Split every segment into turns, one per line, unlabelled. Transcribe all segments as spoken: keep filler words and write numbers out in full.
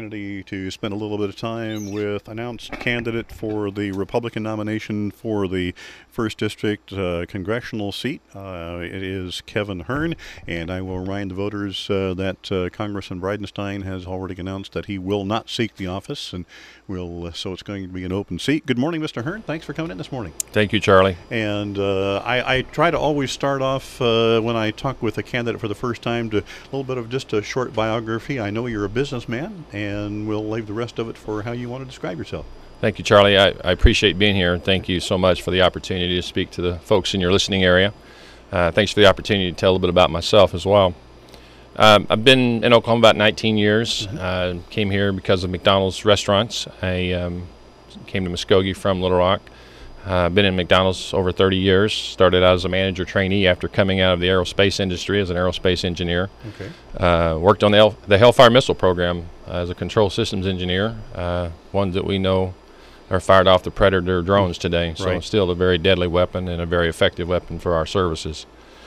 opportunity to spend a little bit of time with announced candidate for the Republican nomination for the first District uh, congressional seat. Uh, it is Kevin Hern, and I will remind the voters uh, that uh, Congressman Bridenstine has already announced that he will not seek the office, and will uh, so it's going to be an open seat. Good morning, Mister Hern. Thanks for coming in this morning.
Thank you, Charlie.
And uh, I, I try to always start off uh, when I talk with a candidate for the first time to a little bit of just a short biography. I know you're a businessman, and we'll leave the rest of it for how you want to describe yourself.
Thank you, Charlie. I, I appreciate being here, and thank you so much for the opportunity to speak to the folks in your listening area. Uh, thanks for the opportunity to tell a little bit about myself as well. Um, I've been in Oklahoma about nineteen years. Mm-hmm. uh, came here because of McDonald's restaurants. I um, came to Muskogee from Little Rock. I've uh, been in McDonald's over thirty years. Started out as a manager trainee after coming out of the aerospace industry as an aerospace engineer. Okay. Uh, worked on the, El- the Hellfire missile program as a control systems engineer, uh, ones that we know are fired off the Predator drones today. So right. It's still a very deadly weapon and a very effective weapon for our services.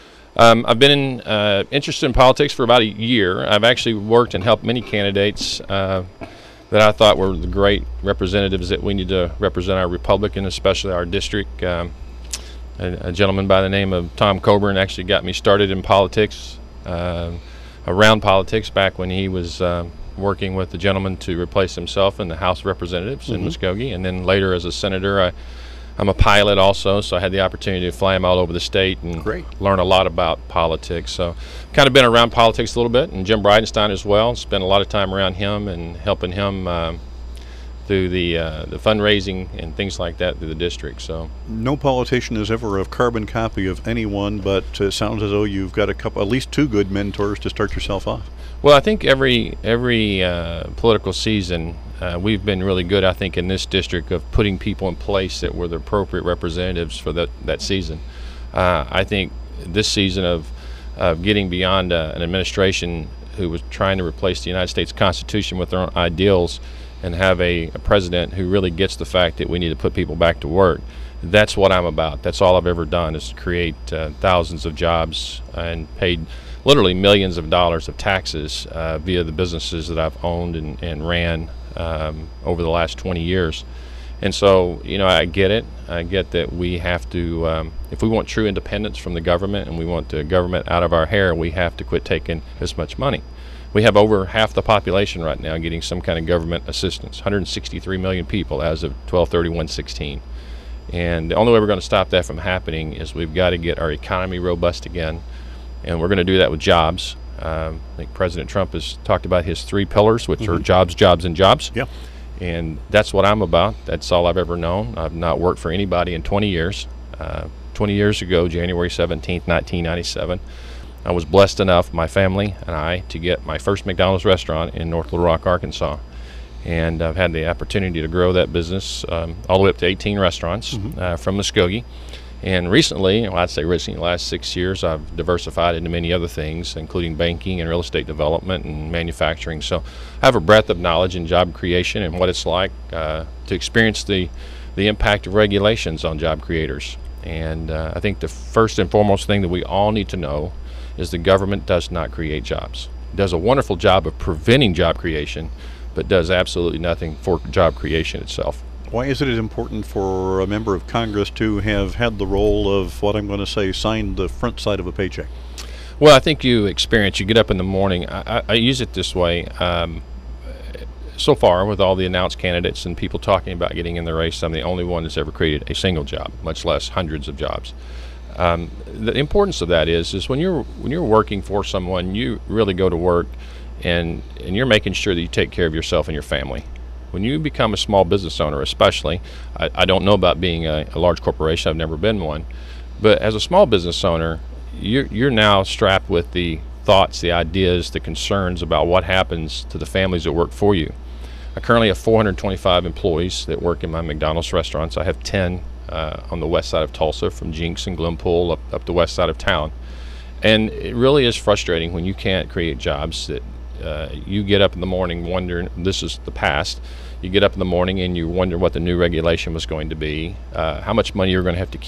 Um, I've been in, uh, interested in politics for about a year. I've actually worked and helped many candidates uh, that I thought were the great representatives that we need to represent our Republican, especially our district. Um, a, a gentleman by the name of Tom Coburn actually got me started in politics, uh, around politics, back when he was uh, working with the gentleman to replace himself in the House of Representatives mm-hmm. in Muskogee. And then later as a senator, I, I'm a pilot also, so I had the opportunity to fly him all over the state and Great. learn a lot about politics. So kind of been around politics a little bit, and Jim Bridenstine as well. Spent a lot of time around him and helping him uh, through the uh, the fundraising and things like that through the district. So
no politician is ever a carbon copy of anyone, but it sounds as though you've got a couple, at least two good mentors to start yourself off.
Well, I think every every uh, political season uh, we've been really good, I think, in this district of putting people in place that were the appropriate representatives for that, that season. Uh, I think this season of, of getting beyond uh, an administration who was trying to replace the United States Constitution with their own ideals and have a, a president who really gets the fact that we need to put people back to work. That's what I'm about. That's all I've ever done, is to create uh, thousands of jobs and paid literally millions of dollars of taxes uh, via the businesses that I've owned and, and ran um, over the last twenty years. And so, you know, I get it. I get that we have to, um, if we want true independence from the government and we want the government out of our hair, we have to quit taking as much money. We have over half the population right now getting some kind of government assistance, one hundred sixty-three million people as of twelve thirty-one sixteen. And the only way we're going to stop that from happening is we've got to get our economy robust again. And we're going to do that with jobs. Um, I think President Trump has talked about his three pillars, which mm-hmm. are jobs, jobs, and jobs.
Yeah.
And that's what I'm about. That's all I've ever known. I've not worked for anybody in twenty years. Uh, twenty years ago, January seventeenth, nineteen ninety-seven, I was blessed enough, my family and I, to get my first McDonald's restaurant in North Little Rock, Arkansas. And I've had the opportunity to grow that business um, all the way up to eighteen restaurants mm-hmm. uh, from Muskogee. And recently, well, I'd say recently, the last six years, I've diversified into many other things, including banking and real estate development and manufacturing. So I have a breadth of knowledge in job creation and what it's like uh, to experience the, the impact of regulations on job creators. And uh, I think the first and foremost thing that we all need to know is the government does not create jobs. It does a wonderful job of preventing job creation, but does absolutely nothing for job creation itself.
Why is it important for a member of Congress to have had the role of what I'm going to say, signed the front side of a paycheck?
Well, I think you experience, you get up in the morning. I, I, I use it this way. Um, so far, with all the announced candidates and people talking about getting in the race, I'm the only one that's ever created a single job, much less hundreds of jobs. Um, the importance of that is, is when you're when you're working for someone, you really go to work and, and you're making sure that you take care of yourself and your family. When you become a small business owner, especially, I, I don't know about being a, a large corporation, I've never been one, but as a small business owner, you're, you're now strapped with the thoughts, the ideas, the concerns about what happens to the families that work for you. I currently have four hundred twenty-five employees that work in my McDonald's restaurants. I have ten uh, on the west side of Tulsa, from Jinx and Glenpool up, up the west side of town. And it really is frustrating when you can't create jobs that Uh, you get up in the morning wondering, this is the past, you get up in the morning and you wonder what the new regulation was going to be, uh, how much money you're going to have to keep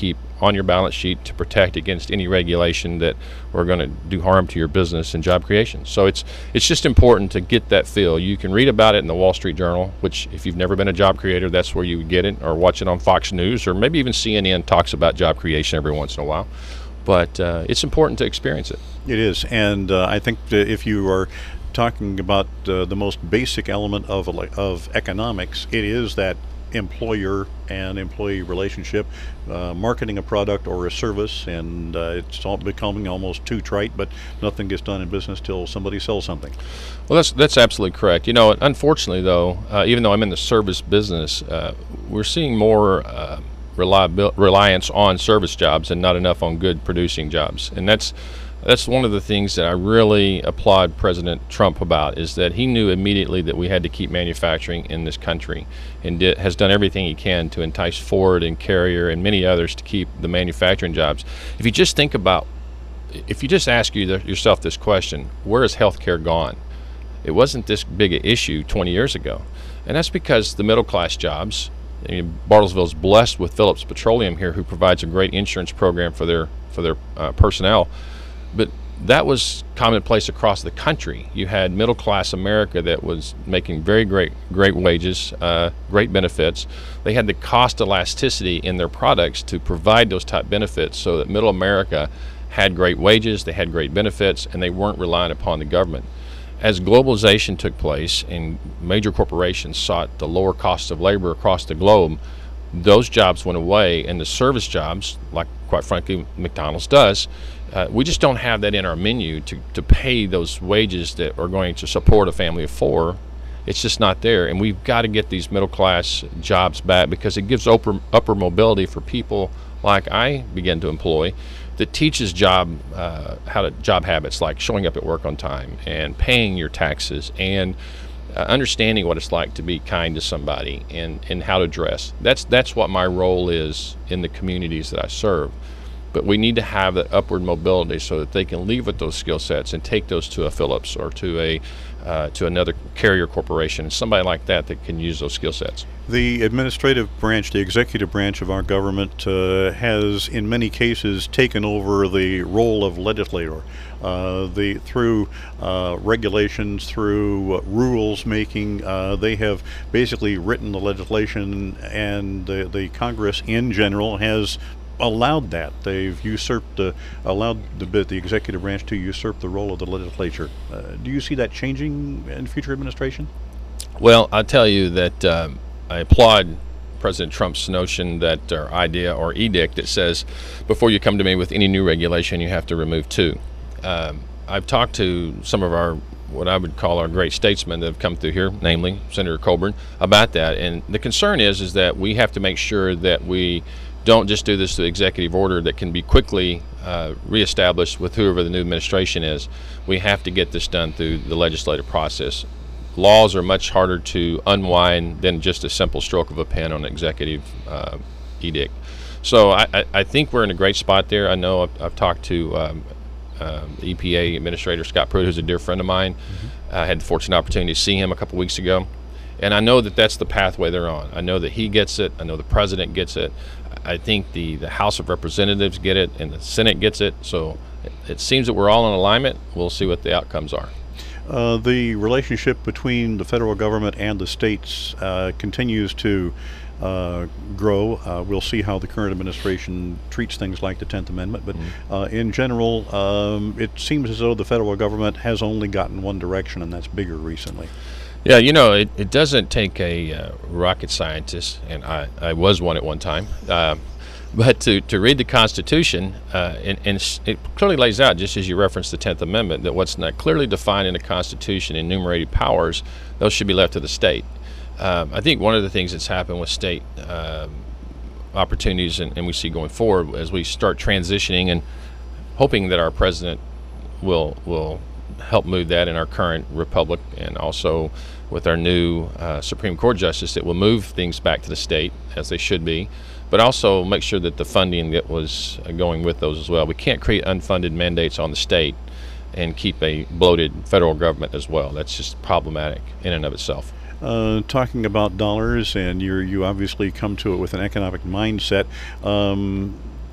on your balance sheet to protect against any regulation that we're going to do harm to your business and job creation. So it's it's just important to get that feel. You can read about it in the Wall Street Journal, which if you've never been a job creator, that's where you would get it, or watch it on Fox News, or maybe even C N N talks about job creation every once in a while. But uh, it's important to experience it.
It is, and uh, I think that if you are talking about uh, the most basic element of of economics, it is that employer and employee relationship, uh, marketing a product or a service, and uh, it's all becoming almost too trite, but nothing gets done in business till somebody sells something.
Well, that's that's absolutely correct. You know, unfortunately, though, uh, even though I'm in the service business, uh, we're seeing more uh, reliabil- reliance on service jobs and not enough on good producing jobs, and that's That's one of the things that I really applaud President Trump about, is that he knew immediately that we had to keep manufacturing in this country, and did, has done everything he can to entice Ford and Carrier and many others to keep the manufacturing jobs. If you just think about, if you just ask you the, yourself this question, where has healthcare gone? It wasn't this big an issue twenty years ago, and that's because the middle class jobs. I mean, Bartlesville's blessed with Phillips Petroleum here, who provides a great insurance program for their for their uh, personnel. But that was commonplace across the country. You had middle-class America that was making very great great wages, uh, great benefits. They had the cost elasticity in their products to provide those type benefits, so that middle America had great wages, they had great benefits, and they weren't relying upon the government. As globalization took place and major corporations sought the lower cost of labor across the globe, those jobs went away, and the service jobs, like quite frankly McDonald's does, Uh, we just don't have that in our menu to, to pay those wages that are going to support a family of four. It's just not there, and we've got to get these middle class jobs back, because it gives upper, upper mobility for people like I begin to employ, that teaches job uh, how to job habits like showing up at work on time and paying your taxes and uh, understanding what it's like to be kind to somebody, and, and how to dress. That's that's what my role is in the communities that I serve. But we need to have that upward mobility so that they can leave with those skill sets and take those to a Phillips or to a uh, to another Carrier corporation, somebody like that that can use those skill sets.
The administrative branch, the executive branch of our government, uh, has in many cases taken over the role of legislator. Uh, the through uh, regulations, through uh, rules making, uh, they have basically written the legislation, and the, the Congress in general has allowed that. They've usurped, uh, allowed the, the executive branch to usurp the role of the legislature. Uh, do you see that changing in future administration?
Well, I'll tell you that um, I applaud President Trump's notion that, or idea or edict that says, before you come to me with any new regulation, you have to remove two. Um, I've talked to some of our, what I would call our great statesmen that have come through here, namely Senator Coburn, about that. And the concern is, is that we have to make sure that we don't just do this through executive order that can be quickly uh, reestablished with whoever the new administration is. We have to get this done through the legislative process. Laws are much harder to unwind than just a simple stroke of a pen on an executive uh, edict. So I, I, I think we're in a great spot there. I know I've, I've talked to um, uh, the E P A Administrator Scott Pruitt, who's a dear friend of mine. Mm-hmm. I had the fortunate opportunity to see him a couple weeks ago. And I know that that's the pathway they're on. I know that he gets it. I know the President gets it. I think the, the House of Representatives get it, and the Senate gets it. So it, it seems that we're all in alignment. We'll see what the outcomes are.
Uh, the relationship between the federal government and the states uh, continues to uh, grow. Uh, we'll see how the current administration treats things like the tenth Amendment. But mm-hmm. uh, in general, um, it seems as though the federal government has only gotten one direction, and that's bigger recently.
Yeah, you know, it, it doesn't take a uh, rocket scientist, and I, I was one at one time, uh, but to, to read the Constitution, uh, and, and it clearly lays out, just as you referenced the tenth Amendment, that what's not clearly defined in the Constitution, enumerated powers, those should be left to the state. Um, I think one of the things that's happened with state um, opportunities, and, and we see going forward, as we start transitioning and hoping that our president will will help move that in our current republic, and also with our new uh, Supreme Court justice, that will move things back to the state as they should be, but also make sure that the funding that was uh, going with those as well. We can't create unfunded mandates on the state and keep a bloated federal government as well. That's just problematic in and of itself.
Uh, talking about dollars, and you you obviously come to it with an economic mindset. Um,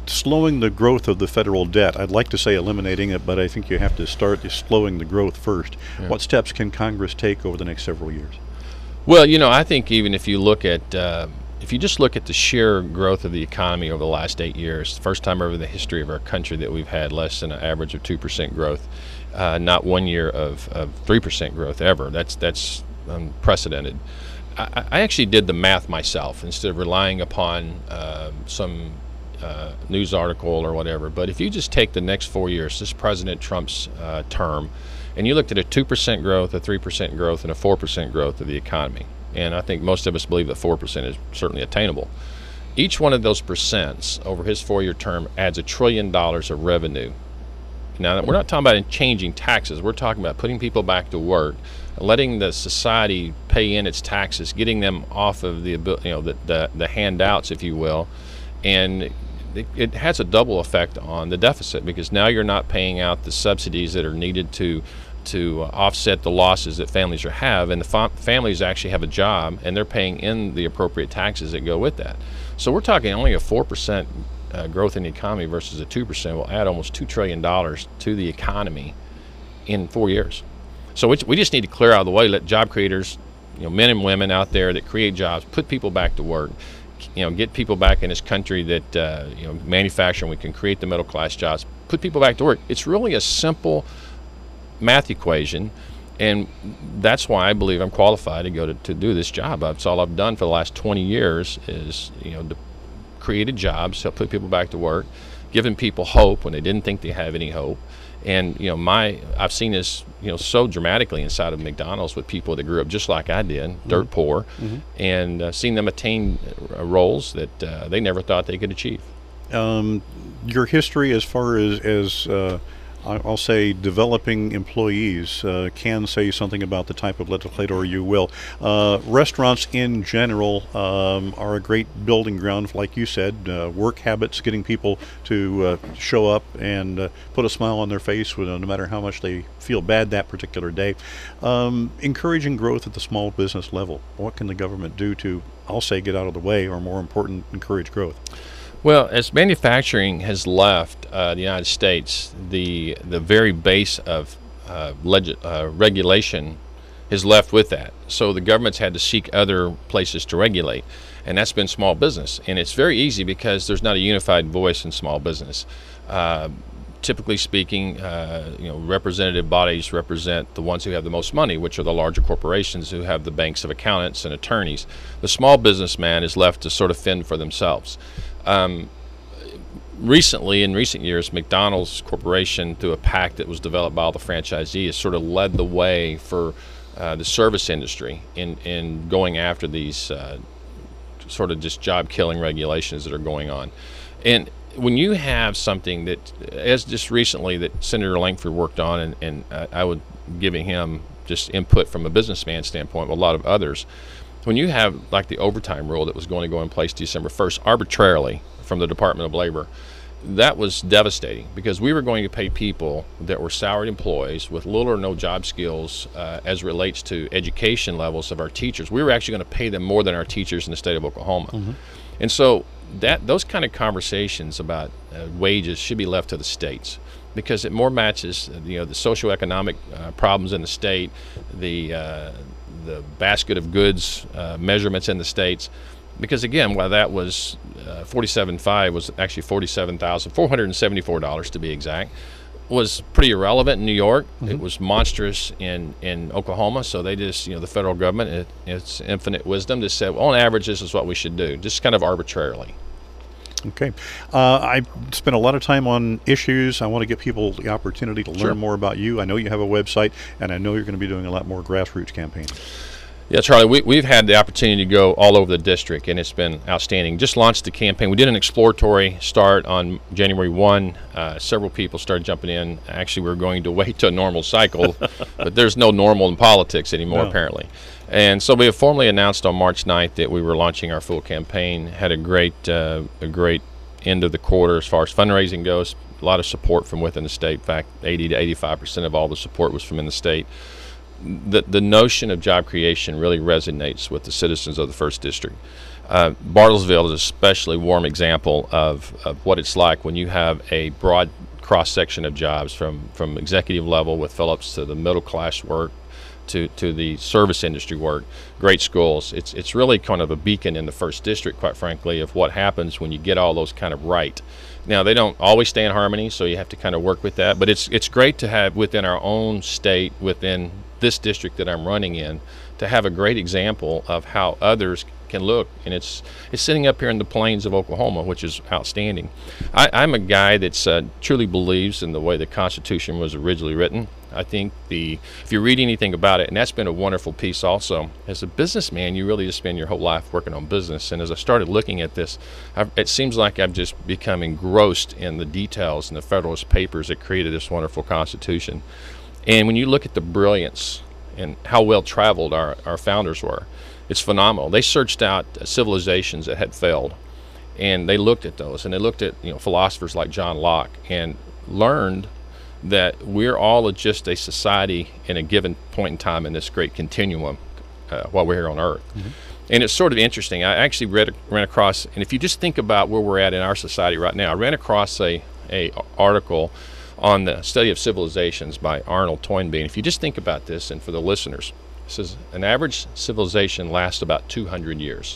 slowing the growth of the federal debt. I'd like to say eliminating it, but I think you have to start slowing the growth first. Yeah. What steps can Congress take over the next several years?
Well, you know, I think even if you look at, uh, if you just look at the sheer growth of the economy over the last eight years, the first time ever in the history of our country that we've had less than an average of two percent growth, uh, not one year of, of three percent growth ever. That's, that's unprecedented. I, I actually did the math myself instead of relying upon uh, some uh, news article or whatever. But if you just take the next four years, this President Trump's uh, term, and you looked at a two percent growth, a three percent growth, and a four percent growth of the economy, and I think most of us believe that four percent is certainly attainable. Each one of those percents over his four-year term adds a trillion dollars of revenue. Now, we're not talking about changing taxes. We're talking about putting people back to work, letting the society pay in its taxes, getting them off of the, you know, the, the, the handouts, if you will, and it, it has a double effect on the deficit, because now you're not paying out the subsidies that are needed to to offset the losses that families are have, and the fa- families actually have a job and they're paying in the appropriate taxes that go with that. So we're talking only a four percent uh, growth in the economy versus a two percent will add almost two trillion dollars to the economy in four years. So we, we just need to clear out of the way, let job creators, you know, men and women out there that create jobs, put people back to work, you know, get people back in this country that, uh, you know, manufacturing, we can create the middle class jobs, put people back to work. It's really a simple math equation, and that's why I believe I'm qualified to go to, to do this job. That's all I've done for the last twenty years is, you know, to created jobs, help put people back to work, giving people hope when they didn't think they have any hope. And, you know, my I've seen this, you know, so dramatically inside of McDonald's with people that grew up just like I did, mm-hmm. dirt poor, mm-hmm. and uh, seen them attain uh, roles that uh, they never thought they could achieve.
Um, your history as far as, as uh, I'll say developing employees uh, can say something about the type of legislator you will. Uh, restaurants in general um, are a great building ground, like you said, uh, work habits, getting people to uh, show up and uh, put a smile on their face with, uh, no matter how much they feel bad that particular day. Um, encouraging growth at the small business level. What can the government do to, I'll say, get out of the way, or more important, encourage growth?
Well, as manufacturing has left uh, the United States, the the very base of uh, leg- uh, regulation is left with that. So the government's had to seek other places to regulate, and that's been small business. And it's very easy because there's not a unified voice in small business. Uh, typically speaking, uh, you know, representative bodies represent the ones who have the most money, which are the larger corporations who have the banks of accountants and attorneys. The small businessman is left to sort of fend for themselves. Um, recently, in recent years, McDonald's Corporation, through a pact that was developed by all the franchisees, has sort of led the way for uh, the service industry in, in going after these uh, sort of just job-killing regulations that are going on. And when you have something that, as just recently that Senator Lankford worked on, and, and uh, I would giving him just input from a businessman standpoint with a lot of others, when you have like the overtime rule that was going to go in place December first arbitrarily from the Department of Labor, that was devastating, because we were going to pay people that were salaried employees with little or no job skills uh, as relates to education levels of our teachers. We were actually going to pay them more than our teachers in the state of Oklahoma. Mm-hmm. And so that those kind of conversations about uh, wages should be left to the states, because it more matches, you know, the socioeconomic uh, problems in the state, the uh, the basket of goods uh, measurements in the states. Because again, while that was uh, forty-seven point five was actually forty-seven thousand four hundred seventy-four dollars to be exact, was pretty irrelevant in New York. Mm-hmm. It was monstrous in, in Oklahoma. So they just, you know, the federal government, it, its infinite wisdom, just said, well, on average, this is what we should do, just kind of arbitrarily.
Okay. Uh, I spent a lot of time on issues. I want to give people the opportunity to learn sure. more about you. I know you have a website, and I know you're going to be doing a lot more grassroots campaigns.
Yeah, Charlie, we, we've had the opportunity to go all over the district, and it's been outstanding. Just launched the campaign. We did an exploratory start on January first. Uh, several people started jumping in. Actually, we were going to wait to a normal cycle, but there's no normal in politics anymore, no. apparently. And so we have formally announced on March ninth that we were launching our full campaign. Had a great, uh, a great end of the quarter as far as fundraising goes. A lot of support from within the state. In fact, eighty to eighty-five percent of all the support was from in the state. the, the notion of job creation really resonates with the citizens of the first District. Uh, Bartlesville is a especially warm example of, of what it's like when you have a broad cross-section of jobs from, from executive level with Phillips to the middle-class work to, to the service industry work, great schools. It's, it's really kind of a beacon in the first District, quite frankly, of what happens when you get all those kind of right. Now, they don't always stay in harmony, so you have to kind of work with that, but it's, it's great to have within our own state, within this district that I'm running in, to have a great example of how others can look, and it's it's sitting up here in the plains of Oklahoma, which is outstanding. I, I'm a guy that uh, truly believes in the way the Constitution was originally written. I think the if you read anything about it, and that's been a wonderful piece also. As a businessman, you really just spend your whole life working on business, and as I started looking at this, I've, it seems like I've just become engrossed in the details in the Federalist Papers that created this wonderful Constitution. And when you look at the brilliance and how well traveled our, our founders were, it's phenomenal. They searched out civilizations that had failed, and they looked at those, and they looked at you know philosophers like John Locke, and learned that we're all just a society in a given point in time in this great continuum uh, while we're here on Earth. Mm-hmm. And it's sort of interesting. I actually read ran across, and if you just think about where we're at in our society right now, I ran across a a article on the study of civilizations by Arnold Toynbee. And if you just think about this, and for the listeners, it says an average civilization lasts about two hundred years.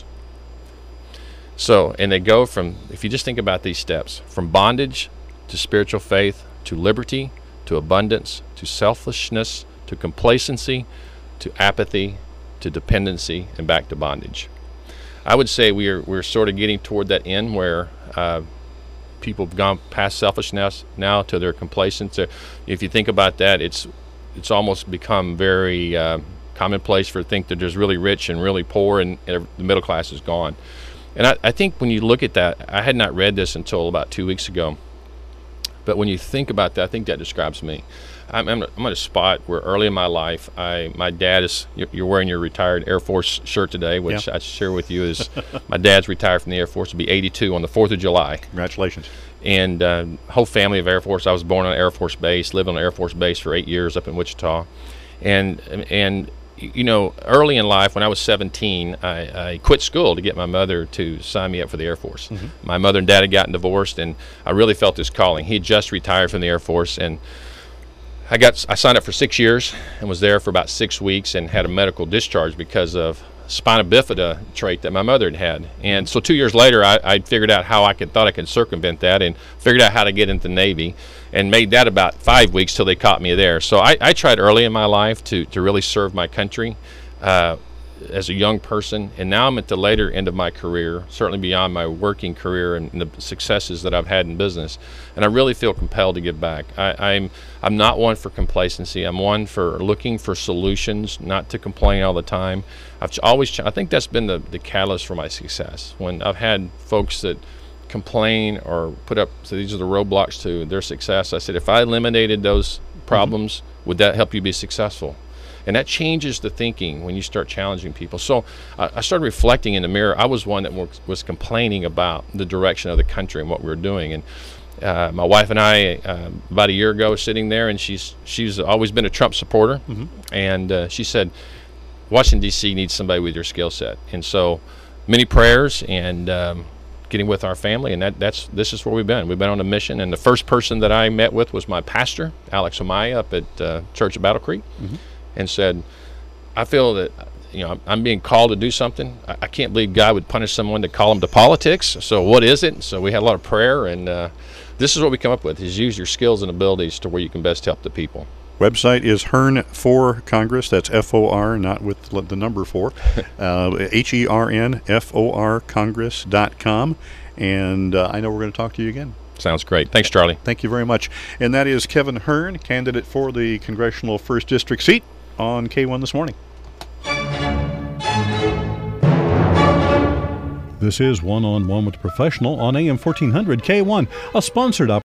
So, and they go from, if you just think about these steps, from bondage to spiritual faith to liberty to abundance to selfishness to complacency to apathy to dependency and back to bondage. I would say we're we're sort of getting toward that end where uh, people have gone past selfishness now to their complacence. If you think about that, it's it's almost become very uh, commonplace for to think that there's really rich and really poor, and, and the middle class is gone. And I, I think when you look at that, I had not read this until about two weeks ago, but when you think about that, I think that describes me. I'm, I'm, I'm at a spot where early in my life, I my dad is, you're wearing your retired Air Force shirt today, which yeah. I share with you is my dad's retired from the Air Force. He'll be eighty-two on the fourth of July.
Congratulations.
And uh, whole family of Air Force. I was born on an Air Force base, lived on an Air Force base for eight years up in Wichita. And, and you know, early in life, when I was seventeen, I, I quit school to get my mother to sign me up for the Air Force. Mm-hmm. My mother and dad had gotten divorced, and I really felt this calling. He had just retired from the Air Force, and I got I signed up for six years and was there for about six weeks and had a medical discharge because of spina bifida trait that my mother had had. And so two years later, I, I figured out how I could thought I could circumvent that, and figured out how to get into the Navy, and made that about five weeks till they caught me there. So I, I tried early in my life to, to really serve my country uh, as a young person, and now I'm at the later end of my career, certainly beyond my working career and the successes that I've had in business, and I really feel compelled to give back. I, I'm I'm not one for complacency. I'm one for looking for solutions, not to complain all the time. I've always I think that's been the, the catalyst for my success. When I've had folks that complain or put up, so these are the roadblocks to their success, I said, if I eliminated those problems, mm-hmm. would that help you be successful? And that changes the thinking when you start challenging people. So uh, I started reflecting in the mirror. I was one that was, was complaining about the direction of the country and what we were doing. And uh, my wife and I, uh, about a year ago, sitting there, and she's she's always been a Trump supporter. Mm-hmm. And uh, she said, Washington, D C needs somebody with your skill set. And so many prayers and um, getting with our family, and that that's this is where we've been. We've been on a mission. And the first person that I met with was my pastor, Alex Amaya, up at uh, Church of Battle Creek. Mm-hmm. And said, I feel that, you know, I'm being called to do something. I, I can't believe God would punish someone to call him to politics. So what is it? So we had a lot of prayer, and uh, this is what we come up with, is use your skills and abilities to where you can best help the people.
Website is Hern for Congress. That's F O R, not with the number four. uh, H E R N F O R Congress dot com. And uh, I know we're going to talk to you again.
Sounds great. Thanks, Charlie.
Thank you very much. And that is Kevin Hern, candidate for the Congressional first District seat on K one This Morning. This is One on One with the Professional on A M fourteen hundred K one, a sponsored opportunity.